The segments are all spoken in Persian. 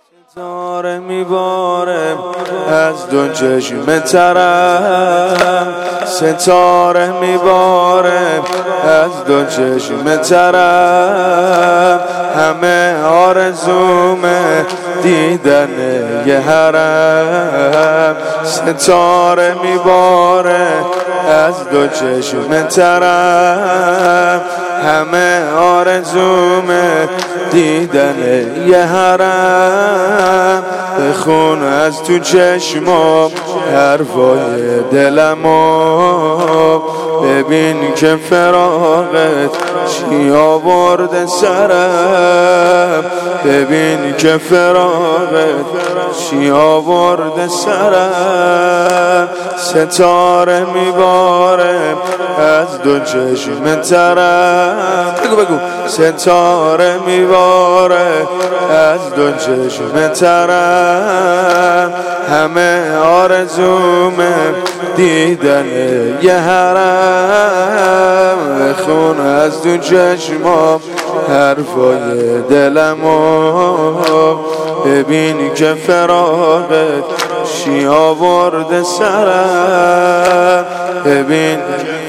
ستاره میباره از دو چشم ترم، ستاره میباره از دو چشم ترم، همه آرزومه دیدن یه حرم. ستاره میباره از دو چشم ترم، همه آرزومه دیدن یه حرم. بخون از تو چشمم حرفای دلمو، ببین که فراقت چی آورده سرم، ببین که فراقت چی آورده سرم. ستاره میباره از دو چشم ترم، بگو ستاره میباره از دو چشم ترم، همه آرزومه دیدن یه حرم. بخون از دو چشمم حرفای دلمو، ببین که فراقت چی آورده سرم، ببین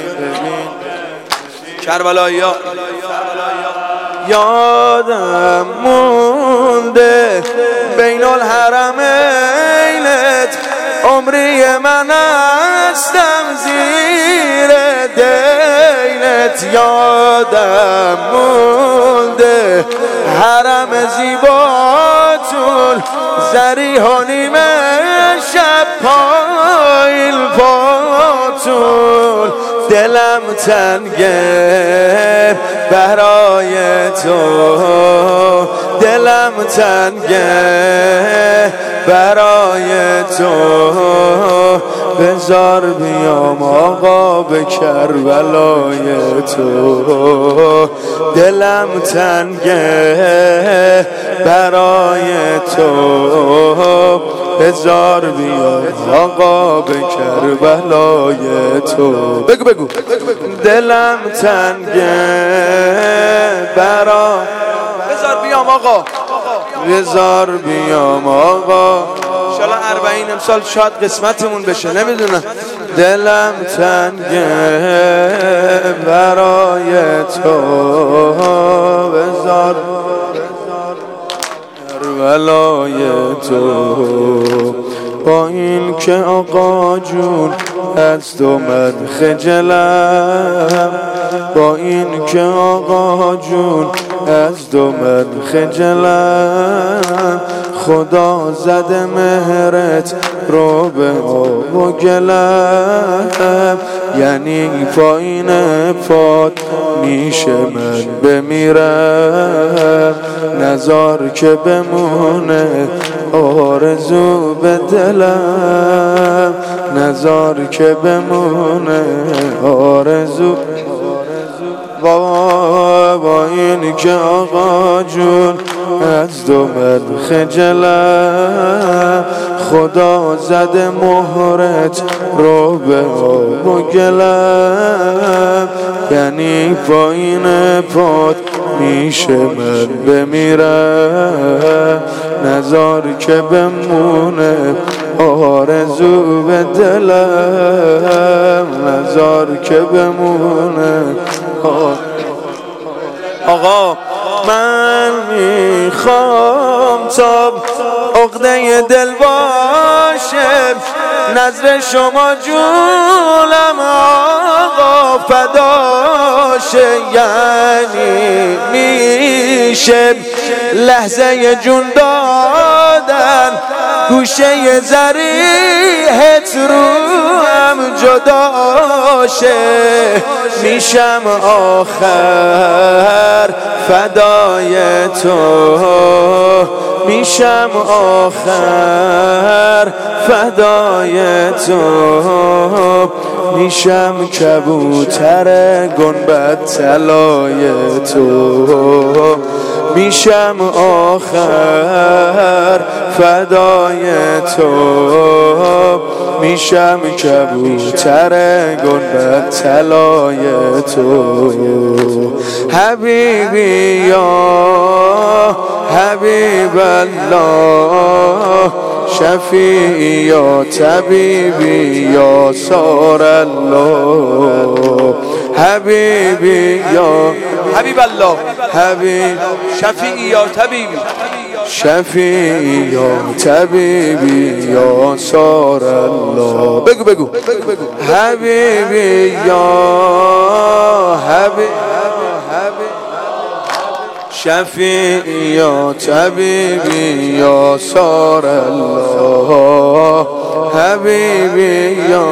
کربلایی ها. یادم مونده بین الحرمینت عمری من هستم زیر دینت. یادم مونده حرم زیباتون زریحانی شب پایل پاتون. دلم تنگه برای تو، دلم تنگه برای تو، بذار بیام آقا به کربلای تو. دلم تنگه برای تو، بذار بیام آقا به کربلای تو. بگو دلم تنگه برا، بذار بیام آقا، بذار بیام آقا. انشالله 40 امسال شاید قسمتمون بشه، نمیدونم. دلم تنگه برای تو، بذار کربلای تو. با این که آقا جون از تو من خجلم، با این که آقا جون از تو من خجلم، خدا زده مهرت رو به آب و گلم. یعنی پایین پات میشه من بمیرم، نزار که بمونه آرزو به دلم، نزار که بمونه آرزو. با این که آقا جون از دو من خجلم، خدا زده مهرت رو به آب و گلم. یعنی پایین پات میشه من بمیرم، نزار که بمونه آرزو به دلم، نزار که بمونه. آقا من میخوام تا عقده دل باشه، نظر شما جونم آقا فداشه. یعنی میشه لحظه جون دادن، گوشه زریحت رو هم جداشه. میشم آخر فدای تو، میشم آخر فدای تو، میشم کبوتر گنبد طلای تو، میشم آخر فدای تو، میشم کبوتر گنبد طلای تو. حبیبی یا حبیب الله، شفیعی یا طبیبی یا سار الله. حبیبی یا حبیب الله، حبیب شفیعی یا طبیبی، شفیعی یا طبیبی یا سار الله. بگو بگو حبیبی یا حبیب، شفیعی یا طبیبی یا سار الله. حبیبی یا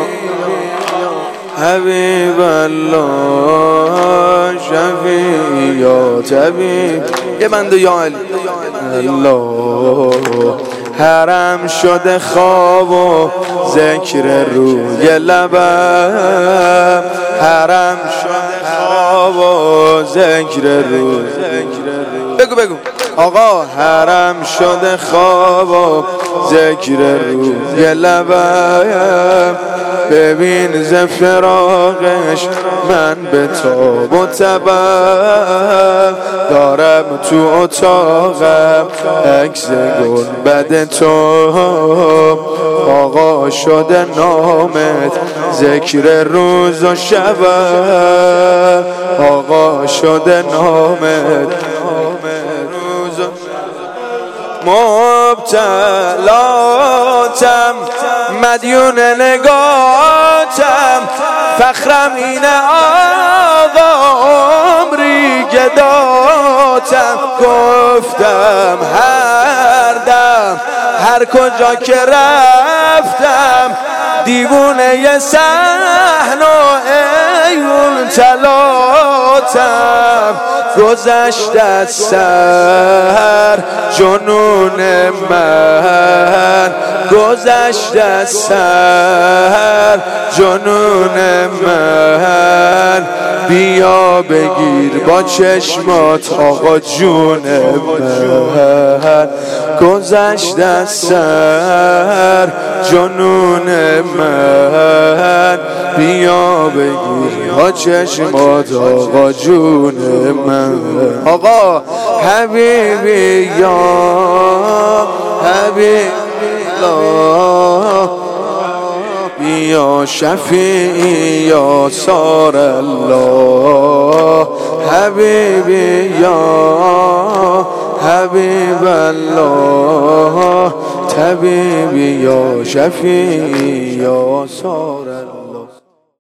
حبیب الله، شفیعی یا طبیب. یه بند یا علی الله. حرم شده خواب و ذکر روی لبم، حرم شده خواب و ذکر روی. بگو بگو آقا. حرم شده خواب و ذکر روی لبم، ببین ز فراقش من به تاب و تبم، دارم تو اتاقم عکس گنبد تو. آقا شده نامت ذکر روز و شبم، آقا شده نامت روز و مبتلاتم، مدیون نگاتم، فخرم اینه آقا عمری گداتم. گفتم هر دم هر کجا که رفتم، دیوونه ی صحن و ایون تلاتم. گذشت از سر جنون من، گذشت از سر جنون من. بیا بگیر با چشمات آقا جون من، گذشت از سر جنون من. بیا بگیر با چشمات آقا جون من. آقا حبیبی یا حبیب الله، یا شفیعی یا سار الله. حبیبی یا حبیب الله، طبیبی یا شفیعی یا سار الله.